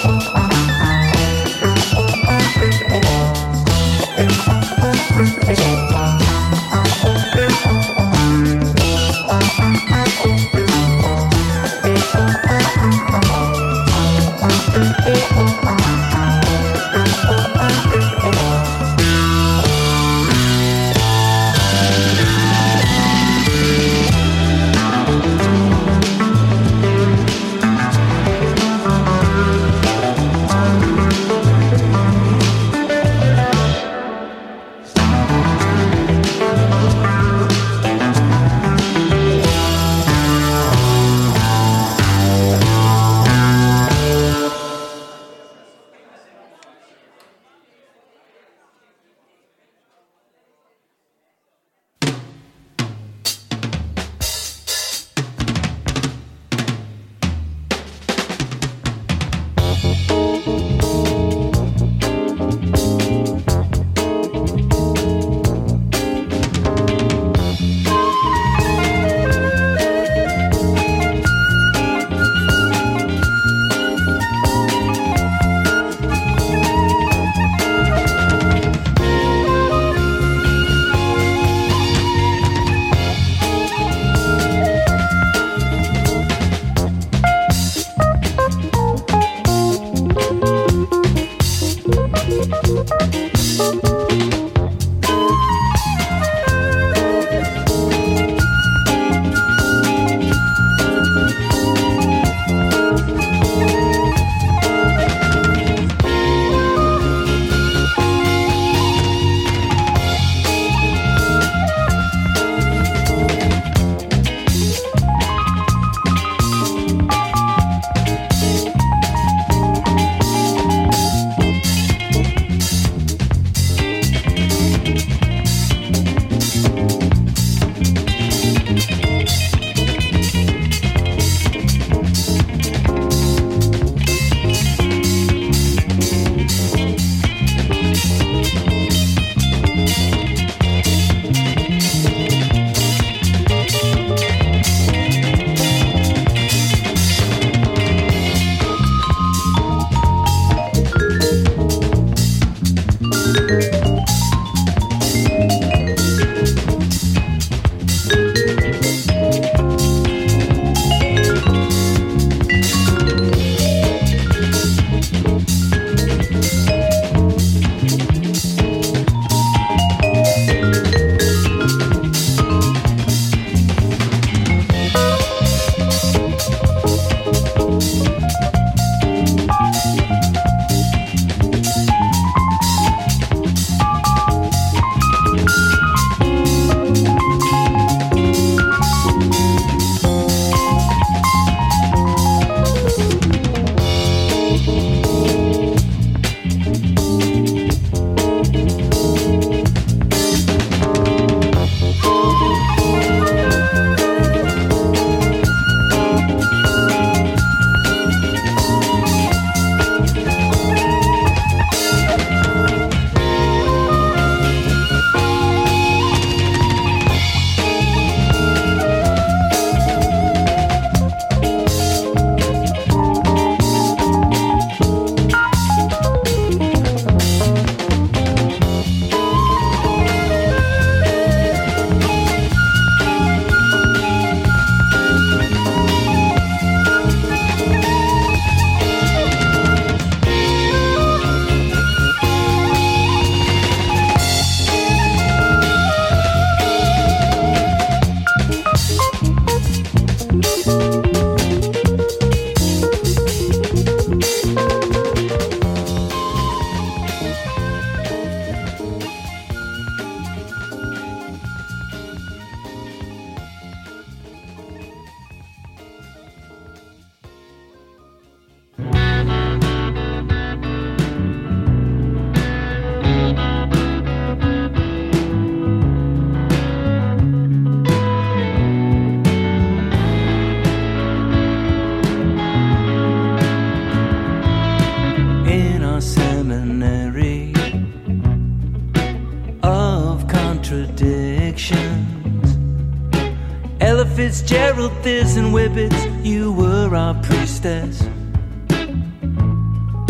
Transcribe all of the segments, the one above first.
Fitzgerald, this and Whippets, you were our priestess.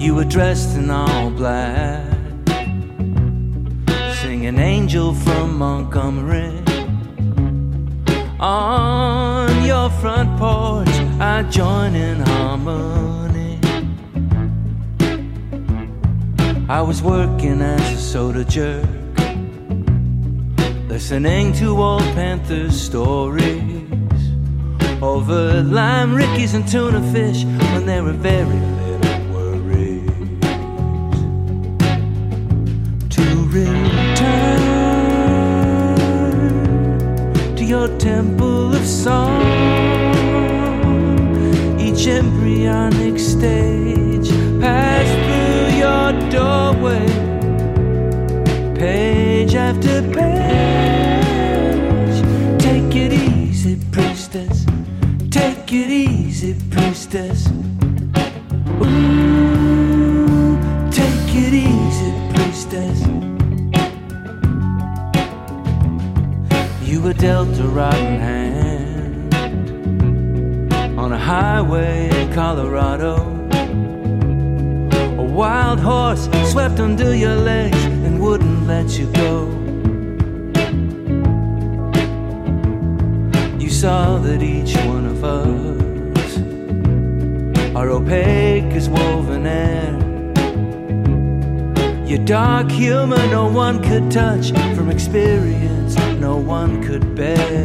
You were dressed in all black, singing Angel from Montgomery. On your front porch, I join in harmony. I was working as a soda jerk, listening to old Panthers stories over lime rickeys and tuna fish when there were very little worries. To return to your temple of song, each embryonic stage passed through your doorway, page after page. Take it easy, priestess. Take it easy, priestess. Ooh, take it easy, priestess. You were dealt a rotten hand on a highway in Colorado. A wild horse swept under your legs and wouldn't let you go. You saw that each one of us are opaque as woven air. Your dark humor no one could touch, from experience no one could bear.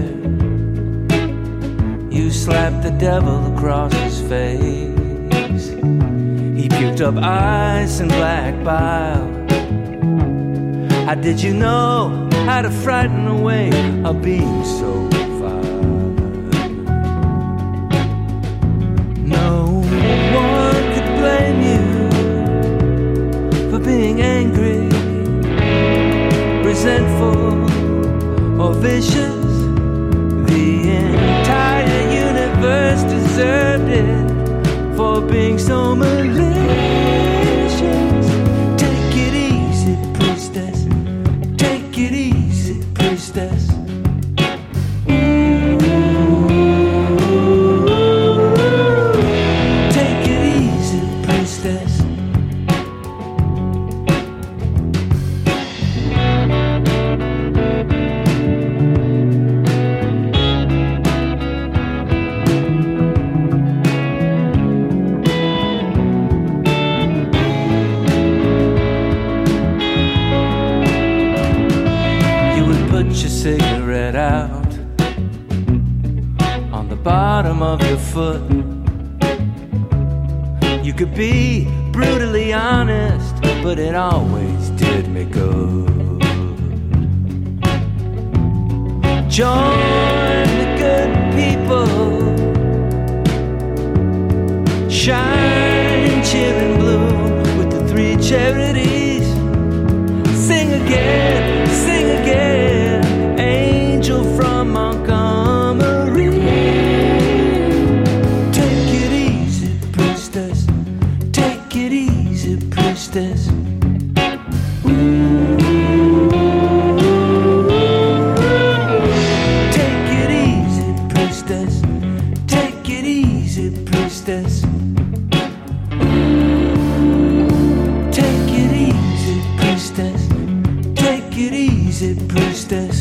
You slapped the devil across his face. He puked up ice and black bile. How did you know how to frighten away a being so vile? No one could blame you for being angry, resentful, or vicious. The entire universe deserved it for being so malicious. Take it easy, priestess. Take it easy, priestess. Ooh. Take it easy, priestess. Cigarette out on the bottom of your foot. You could be brutally honest, but it always did me good. Join the good people, shine, cheer and bloom with the three charities. Sing again, sing again, Angel from Montgomery. Take it easy, priestess. Take it easy, priestess. Ooh. Take it easy, priestess. Take it easy, priestess. Ooh. Take it easy, priestess. Take it easy, priestess.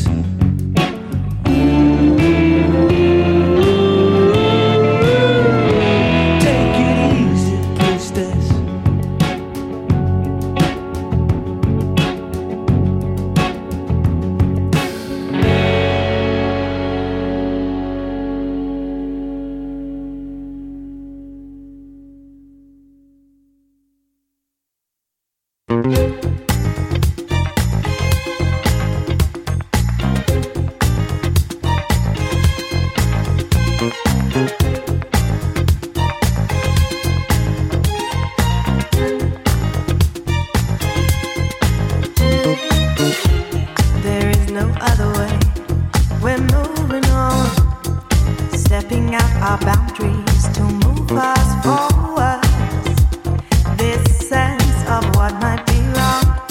There is no other way. We're moving on, stepping out our boundaries to move us forward. This sense of what might be wrong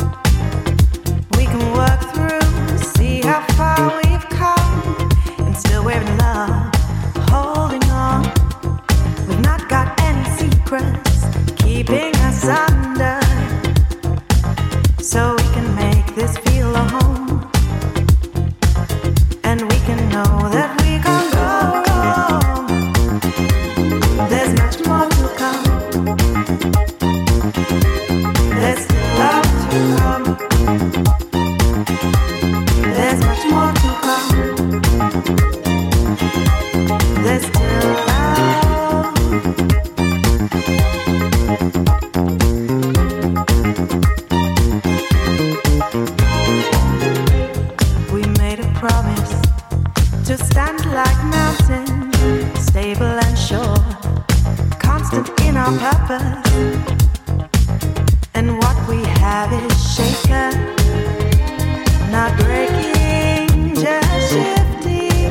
our purpose, and what we have is shaken, not breaking, just shifting.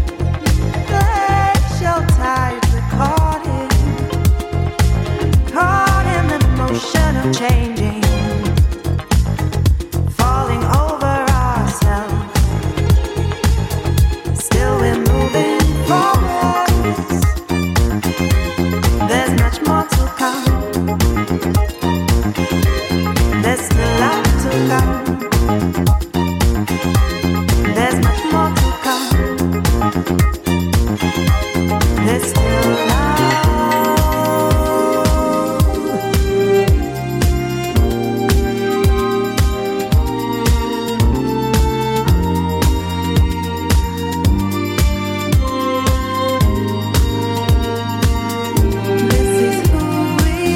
Glacial tides recorded, caught in the motion of changing, falling over ourselves. Still we're moving forwards. There's much more to come. There's still lot to come. There's much more to come. There's still This is who we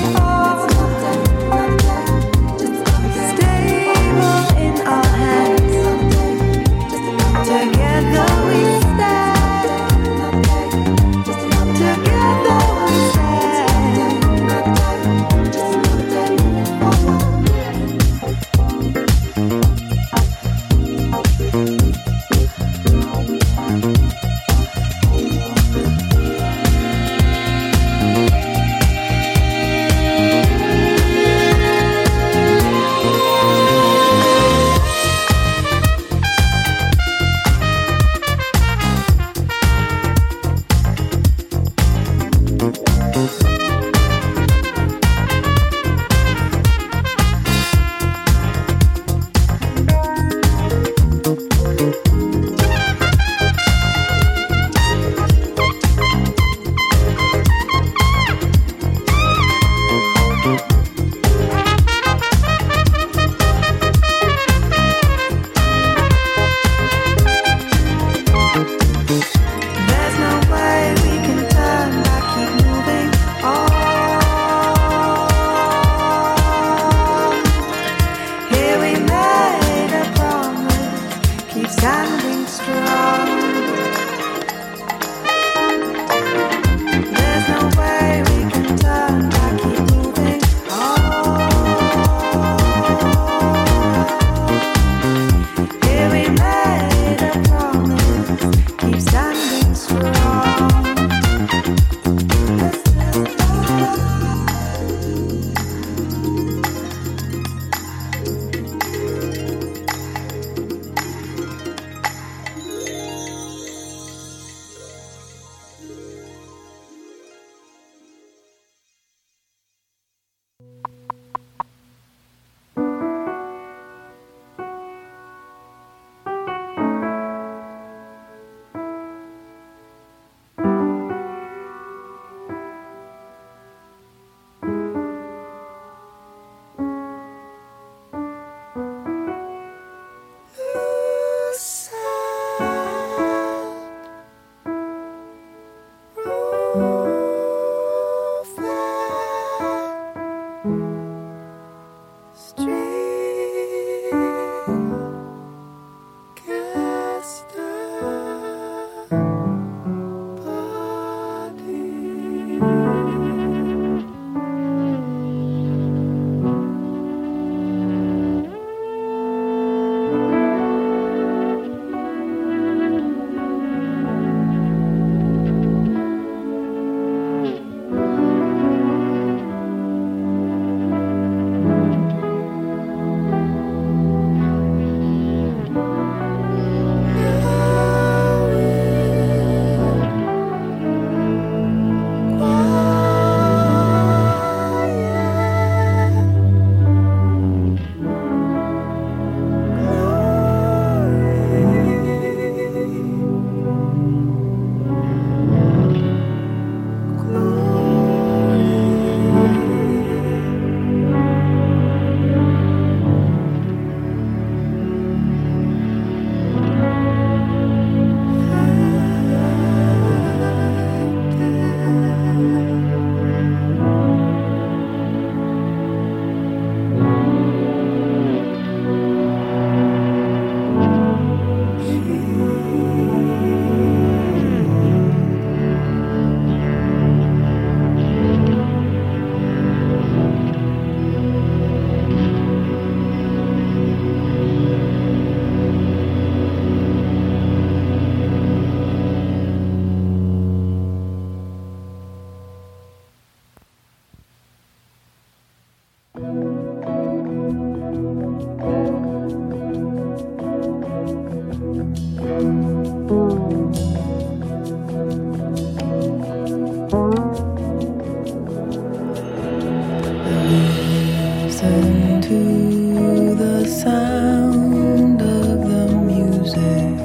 Listen to the sound of the music.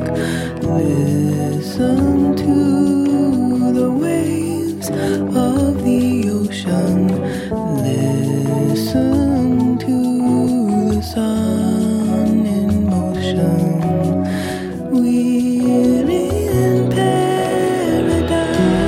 Listen to the waves of the ocean. Listen to the sun in motion. We're in paradise.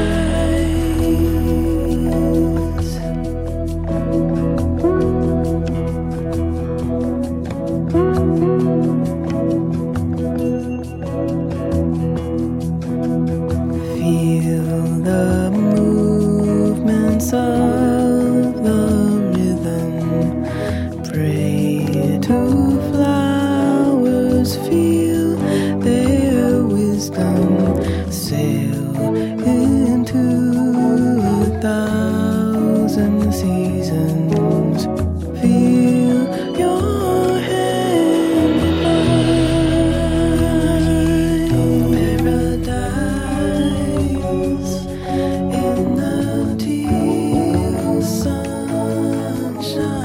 Feel the movements of the rhythm. Pray to flowers, feel their wisdom. Sail into 1,000 seasons. Feel your hand in mine. Paradise in the teal sunshine.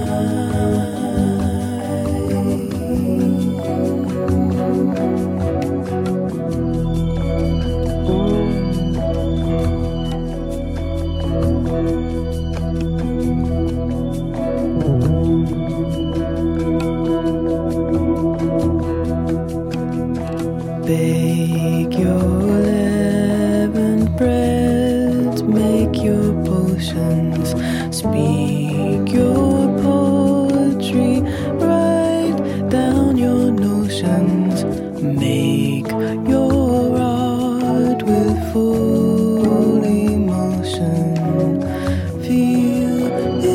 Bake your leavened breads, make your potions, speak your poetry, write down your notions, make your art with full emotion. Feel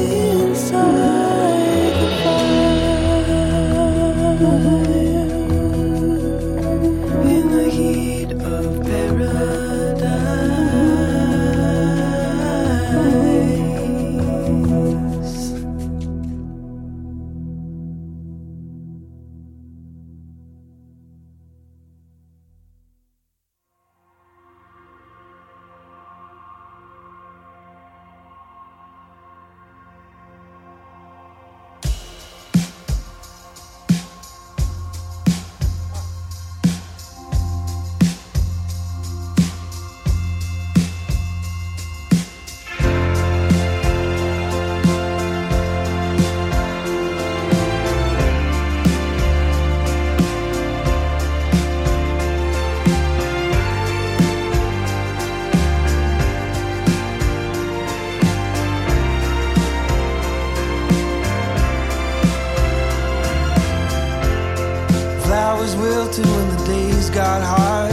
inside the fire. In the heat of paradise. Flowers wilted when the days got hard.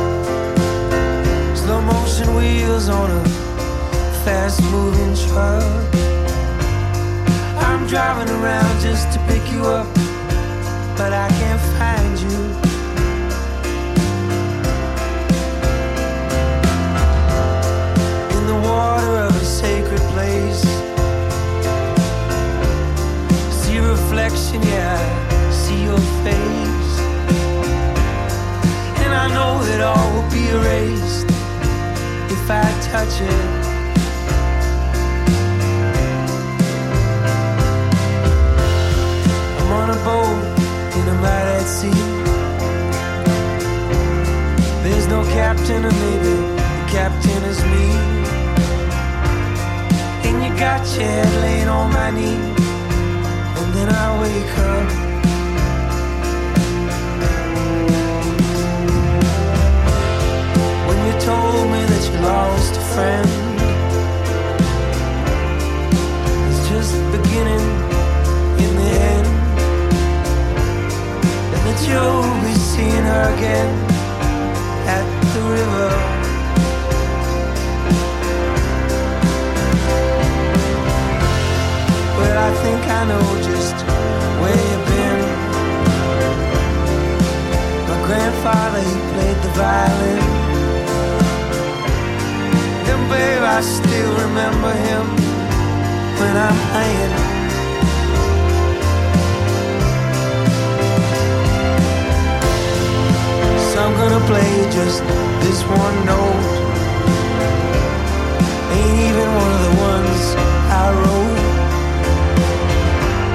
Slow motion wheels on a fast moving truck. I'm driving around just to pick you up, but I can't find you. In the water of a sacred place, see reflection, yeah, see your face. I know that all will be erased if I touch it. I'm on a boat and I'm out at sea. There's no captain, or maybe the captain is me. And you got your head laying on my knee, and then I wake up. You told me that you lost a friend. It's just beginning in the end, and that you'll be seeing her again at the river. Well, I think I know just where you've been. My grandfather, he played the violin. And babe, I still remember him when I'm playing. So I'm gonna play just this one note. Ain't even one of the ones I wrote.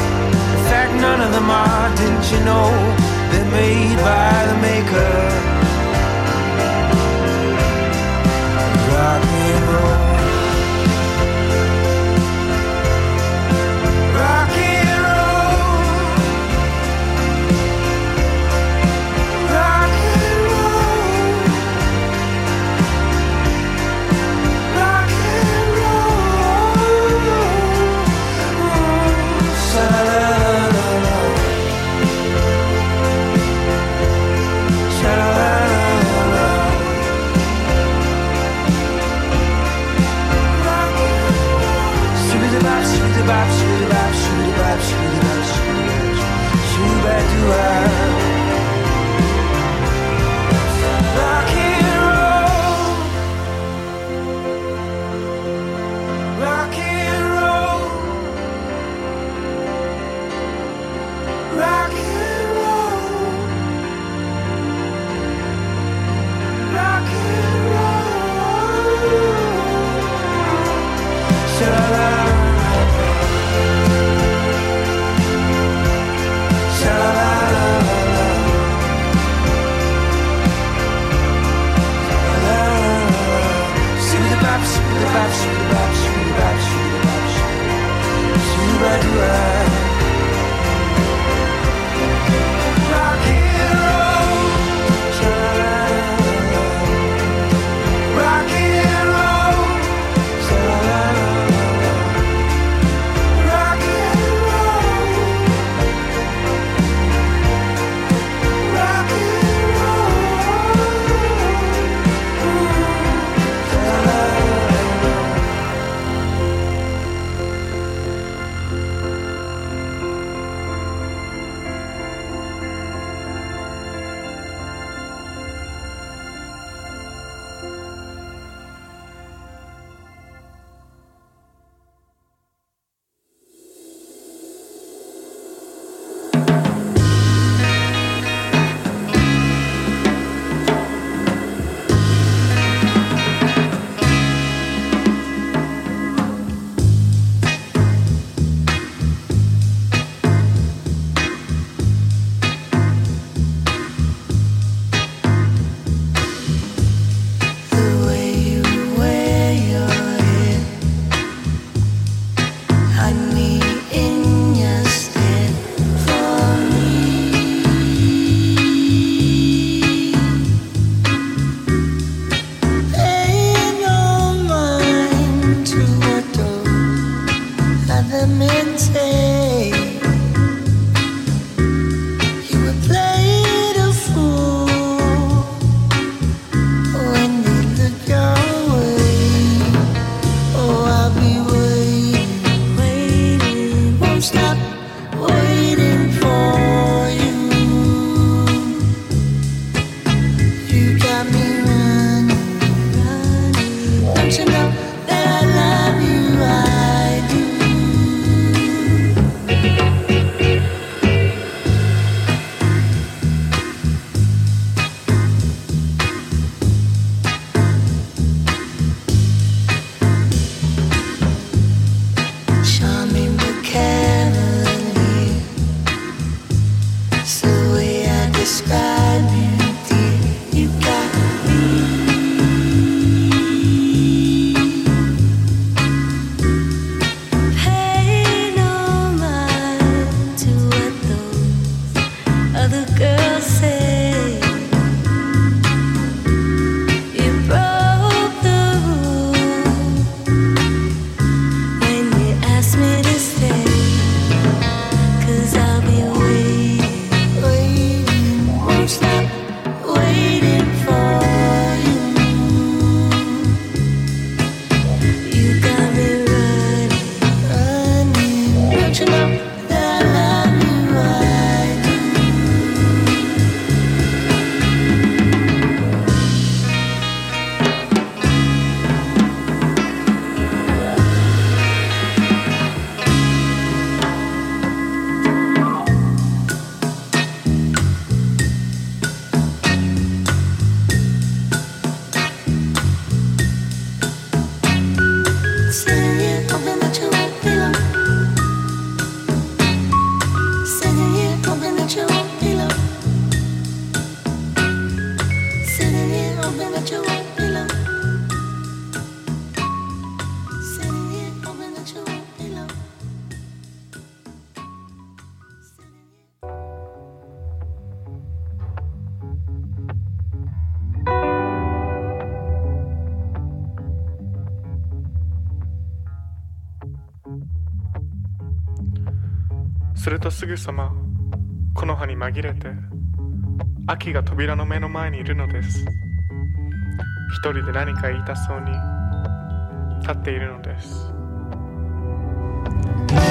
するとすぐさま木の葉に紛れて秋が扉の目の前にいるのです。一人で何か言いたそうに立っているのです。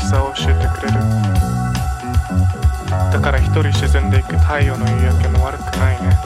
しさを教えてくれる。だから一人沈んでいく太陽の夕焼けも悪くないね。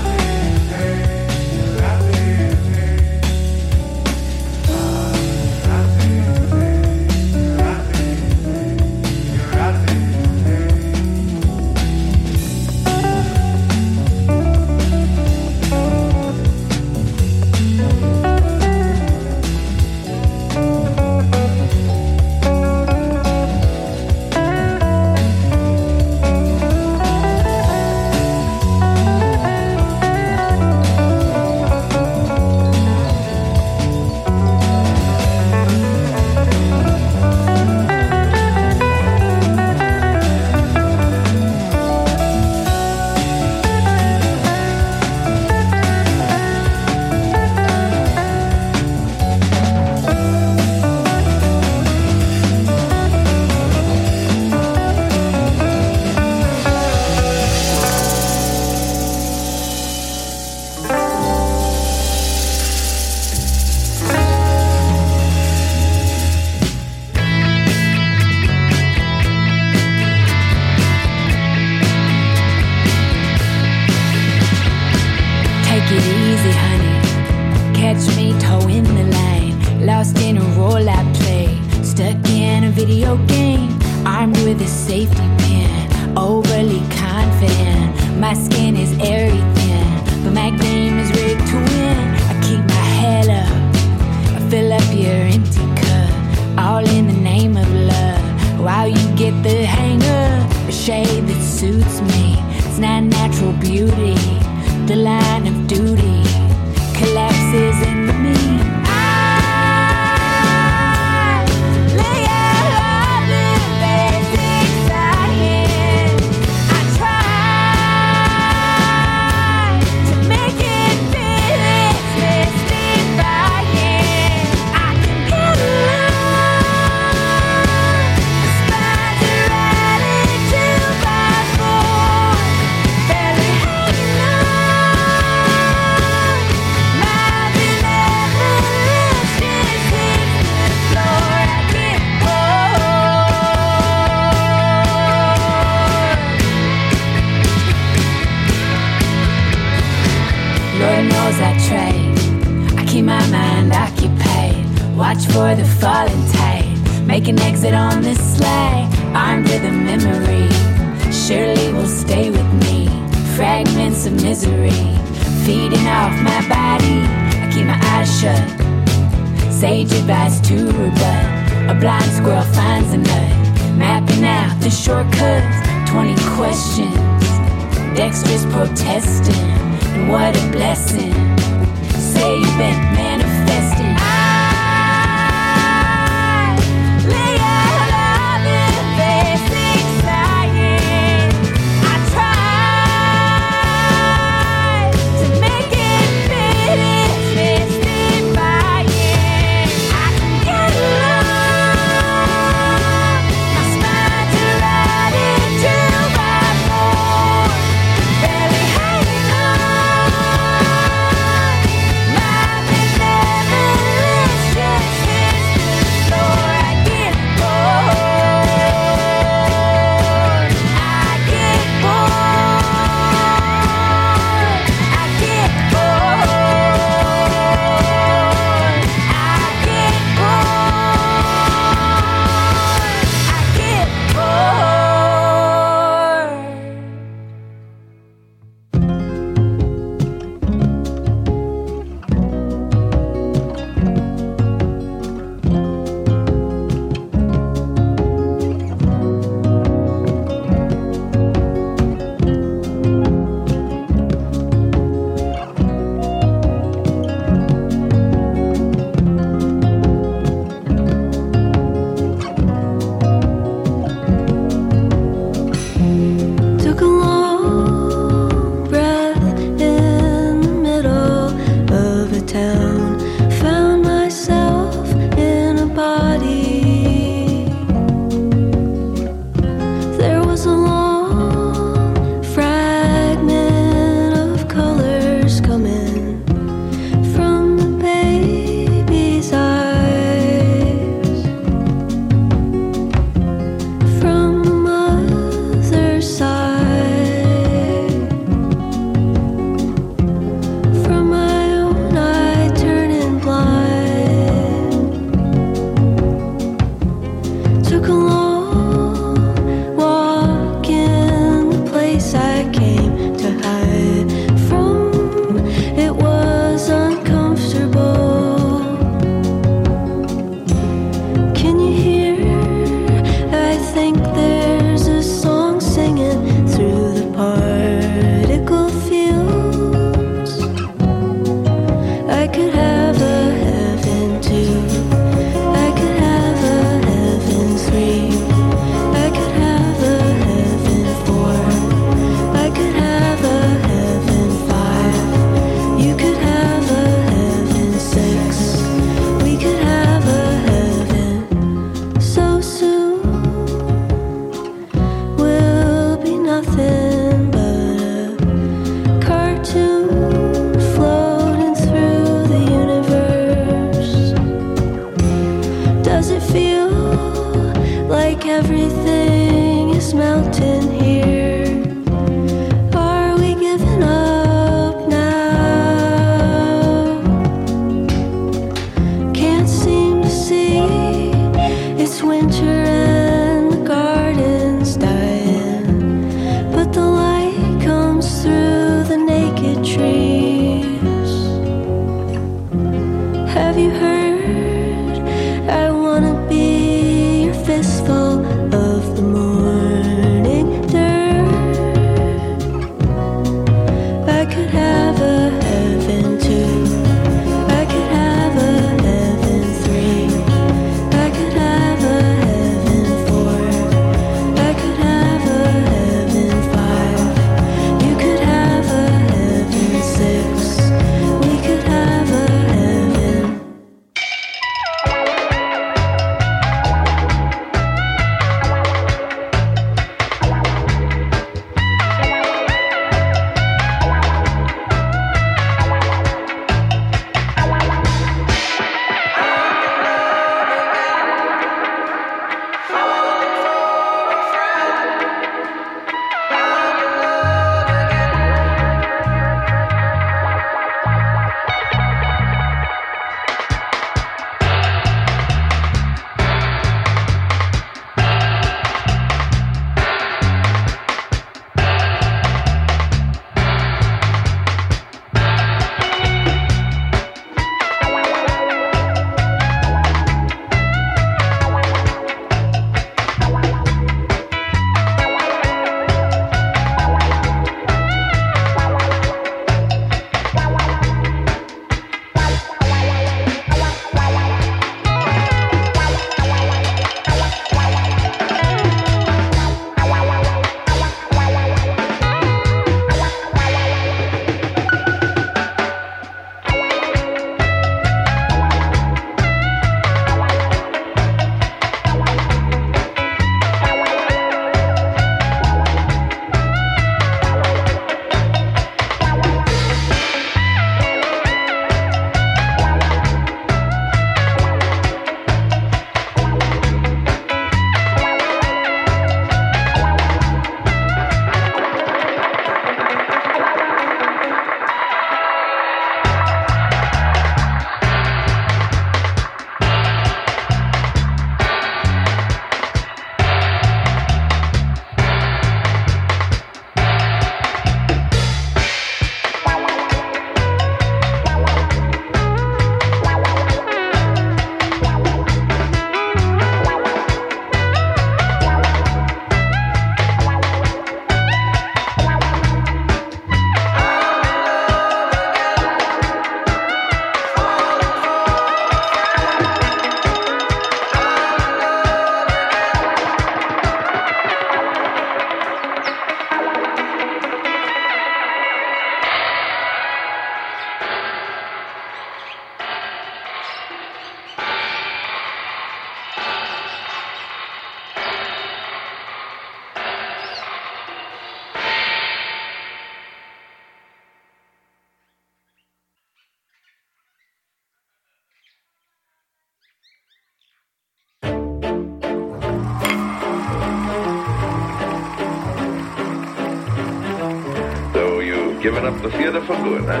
Giving up the theater for good, huh?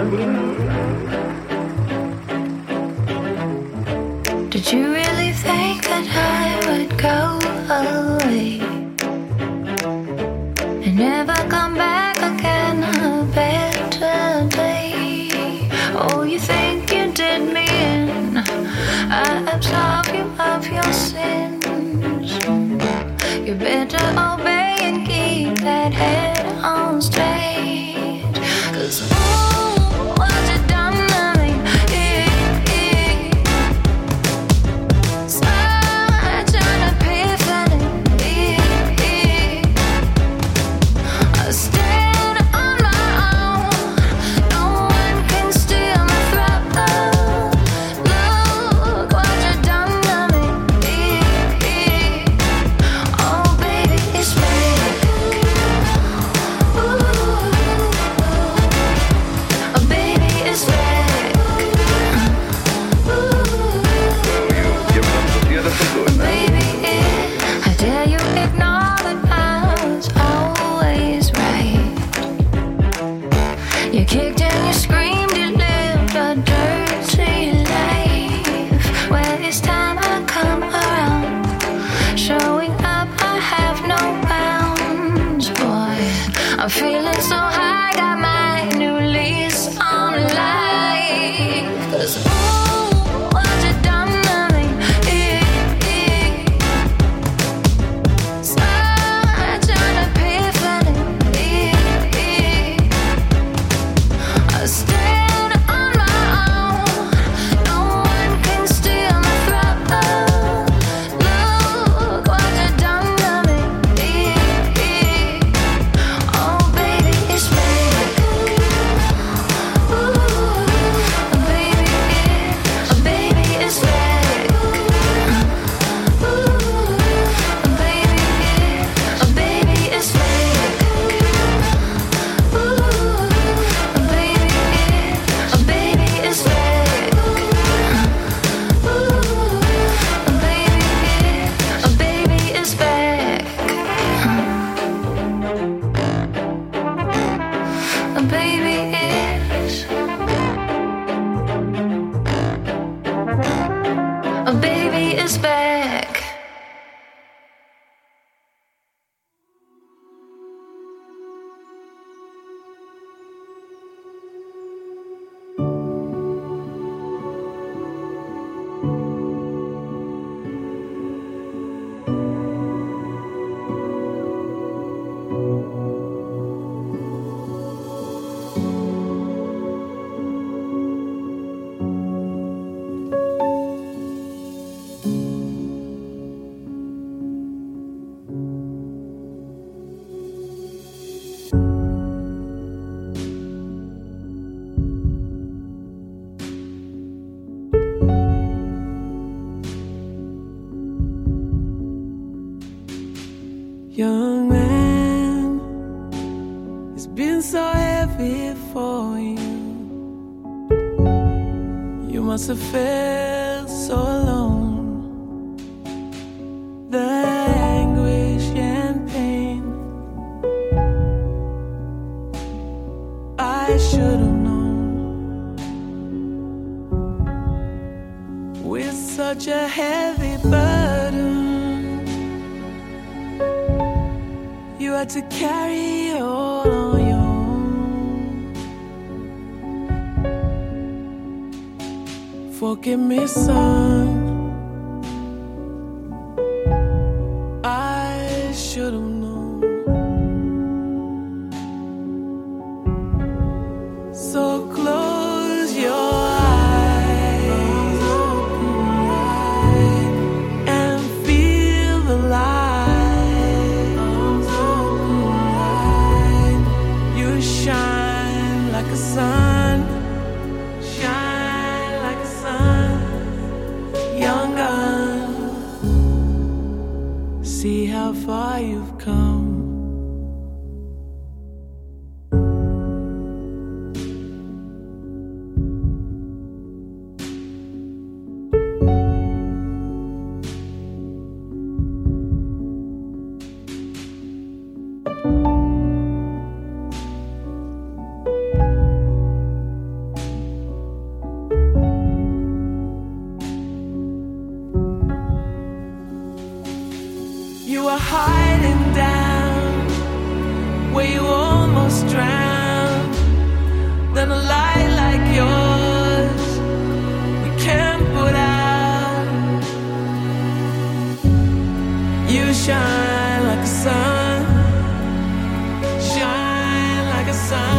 Did you really think that I would go away and never come back again a better day? Oh, you think you did me in, I absolve you of your sins. You better obey and keep that head on straight. 'Cause what you done to me, yeah. Young man, it's been so heavy for you. You must have felt so alone. The anguish and pain, I should have known. With such a heavy burden, you had to carry all on your own. Forgive me, son, I should have known. So close your eyes and feel the light. Shine like a sun, shine like a sun, young gun. See how far you've come. You were hiding down where you almost drowned. Then a light like yours you can't put out. You shine like a sun, shine like a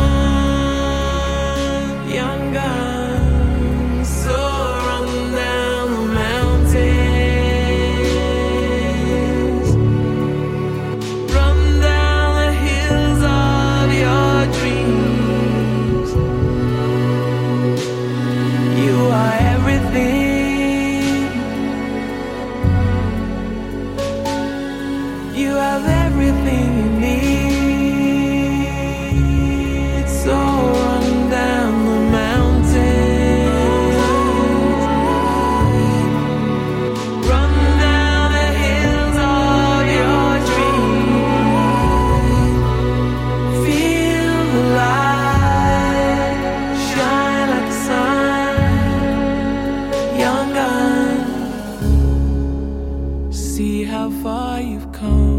sun, young gun. So run down the mountain. You have everything you need. So run down the mountain, run down the hills of your dreams. Feel the light, shine like the sun, young gun. See how far you've come.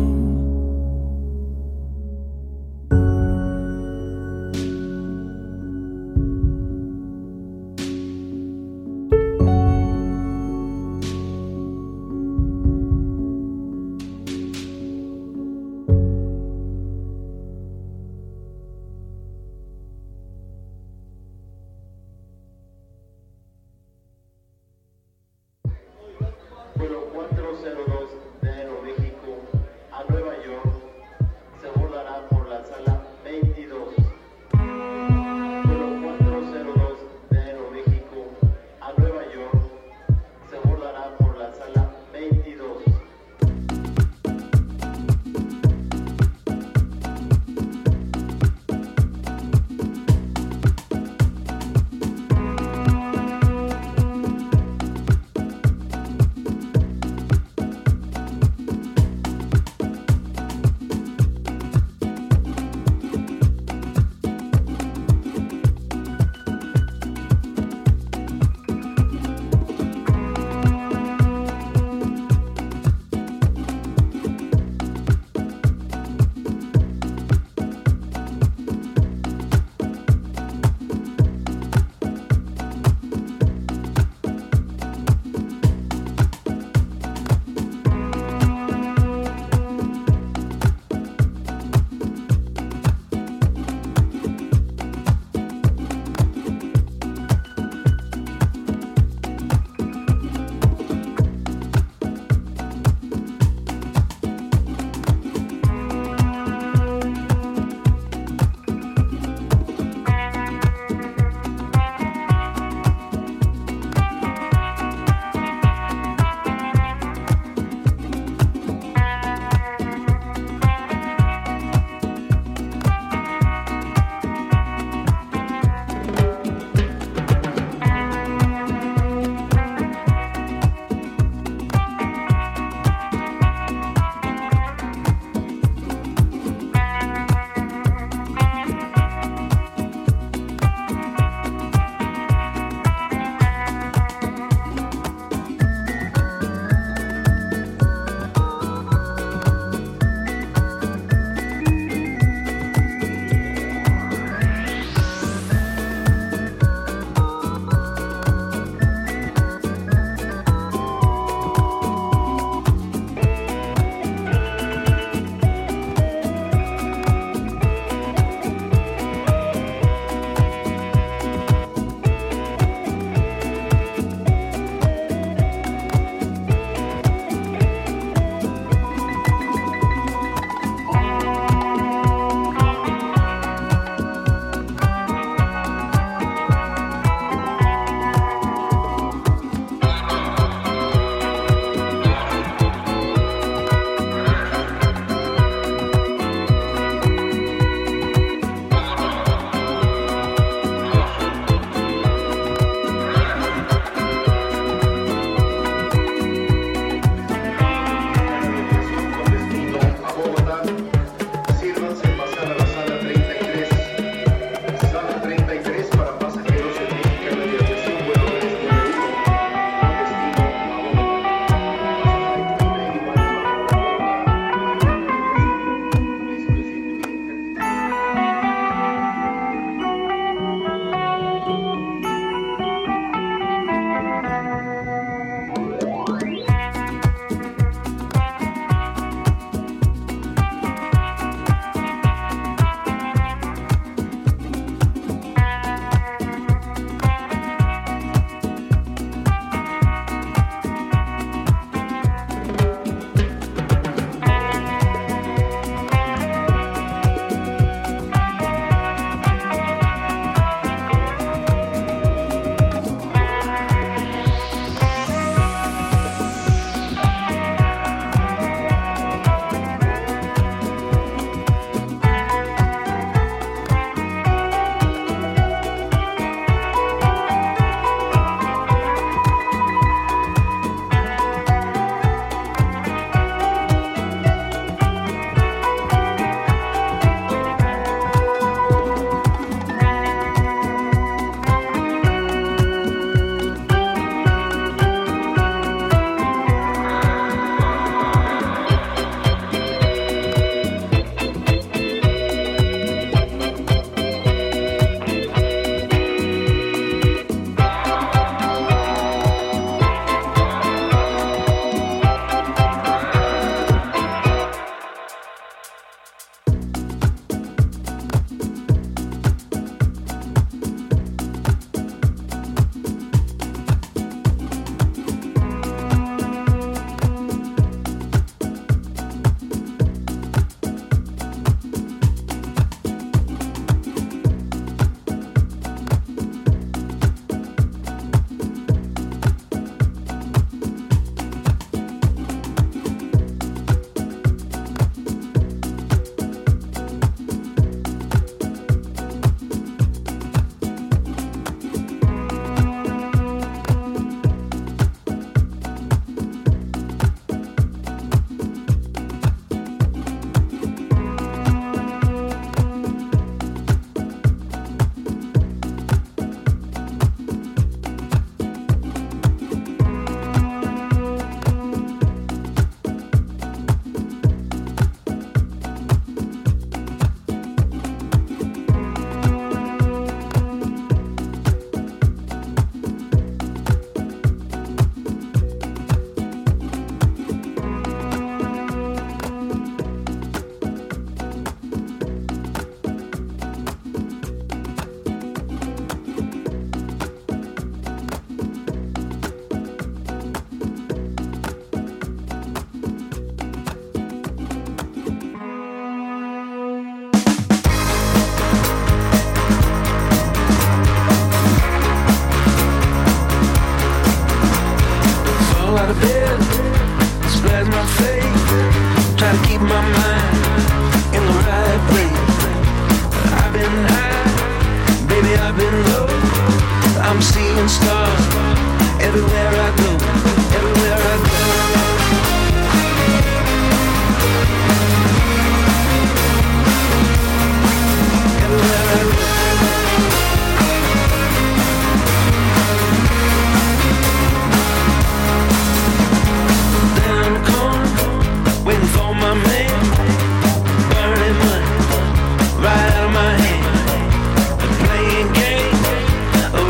everywhere